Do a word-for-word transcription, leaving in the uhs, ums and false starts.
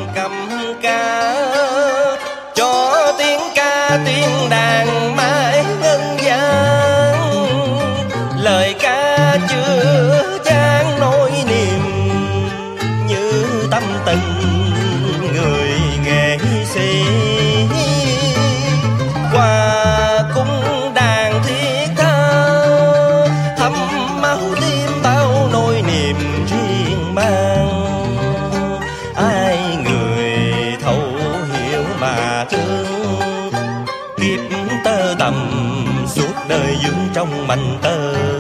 cầm ca cho tiếng ca tiếng đàn mãi ngân vang, lời ca chưa chan nỗi niềm như tâm tình người nghệ sĩ. Qua cung đàn thiết tha thấm máu tim bao nỗi niềm riêng mang, ai người thấu hiểu mà thương, kiếp tơ tầm suốt đời dưỡng trong mành tơ.